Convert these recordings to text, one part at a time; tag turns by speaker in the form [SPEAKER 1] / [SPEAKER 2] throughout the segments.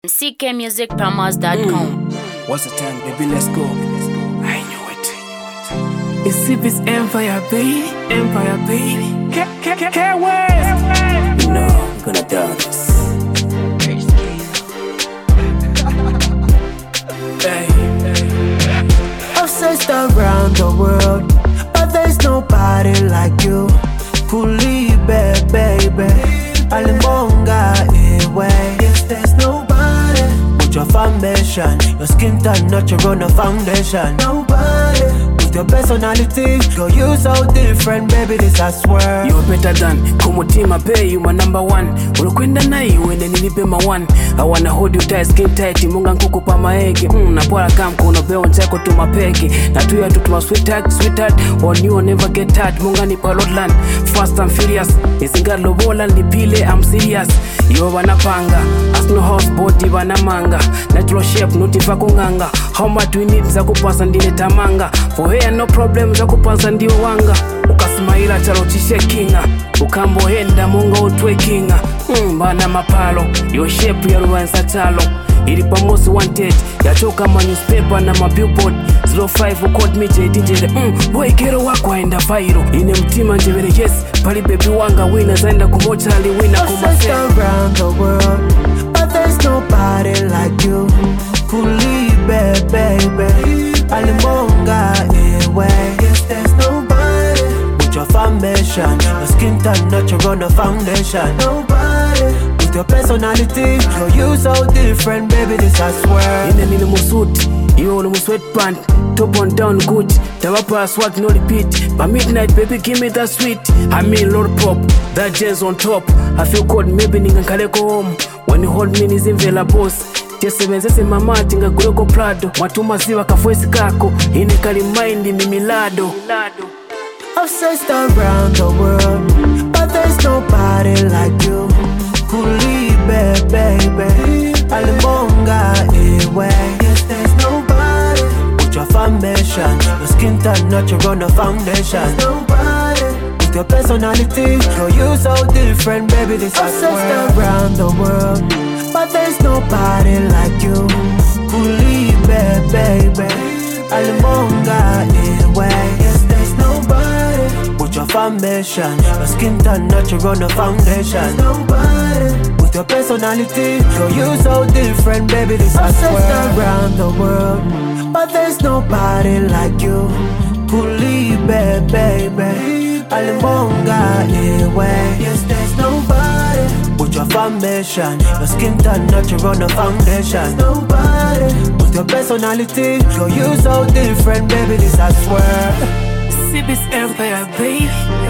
[SPEAKER 1] ckmusicpromos.com.
[SPEAKER 2] What's the time, baby? Let's go. I knew it.
[SPEAKER 3] It's CB's Empire, baby. Empire, baby. K-West.
[SPEAKER 2] You know, I'm gonna dance.
[SPEAKER 3] Hey.
[SPEAKER 4] Obsessed around the world, but there's nobody like you. Pulibe, baby. Alimonga, iwe. Yes, there's nobody. Put your foundation, your skin tone natural, no foundation. Nobody. With your personality, girl, you so different, baby, this I swear.
[SPEAKER 3] You're better than Kumutima Pay, you my number one. Ulokwenda na iwe nilipe my one. I wanna hold you tight, skin tight, munga nkukupa maegi. Napora kamko unobeo nchako tumapeki. Na tuya tutuma sweetheart, on you will never get tired, munga ni palotland. Fast and furious, isinga lobola nipile, I'm serious. Yo wanapanga, as no house body wanamanga. Natural shape, notifa kunganga. How much we need za kupasa ndine tamanga. For here no problem za kupasa ndio wanga. Ukasmaila chalo chishe kinga. Ukambo henda munga utwe kinga. Bana mapalo, yo shape ya ruwansa chalo. Ilipa most wanted, yachoka ma newspaper na ma billboard. 05 ukod me jedinjele. Boy kero wako aenda viral. Ine mtima njevele yes, pali baby wanga wina zaenda kumocha ali wina kumase.
[SPEAKER 4] Obsessed around the world, but there's nobody like you. Pulibe, baby. Alimonga, iwe. Yes, there's nobody. With your foundation, your skin tone natural, no foundation. Nobody. With your personality, girl, you so different, baby, this I swear.
[SPEAKER 3] Nile musuit, you no sweatpant. Top on down good, tawapa swag no repeat. By midnight, baby, give me that sweet. I mean Lord Pop, that jazz on top. I feel cold, maybe ninga kaleko home. When you hold me nizimvela boss. Jesebenzese mama tinga guloko Prado. Matuma ziwa kafuesi kako. Ine kali mind mimi lado.
[SPEAKER 4] Obsessed around the world, but there's nobody like you. Pulibe, baby. Alimonga, iwe. Yes, there's nobody. With your foundation, your skin tone natural, no foundation. There's nobody. With your personality, girl, you so different, baby, this I swear. Obsessed around the world, but there's nobody like you. Pulibe, baby. Alimonga, iwe. Yes, there's nobody. With your foundation, your skin tone natural, no foundation. There's nobody. With your personality, girl, you so different, baby, this I swear. Obsessed around the world, but there's nobody like you. Pulibe, baby. Alimonga, iwe. Yes, there's nobody. With your foundation, your skin tone natural, no foundation. There's nobody. With your personality, girl, you so different, baby, this I swear.
[SPEAKER 3] CB's Empire, baby.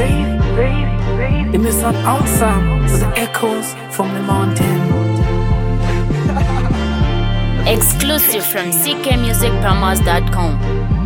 [SPEAKER 3] It may sound awesome with the echoes from the mountain.
[SPEAKER 1] Exclusive from ckmusicpromos.com.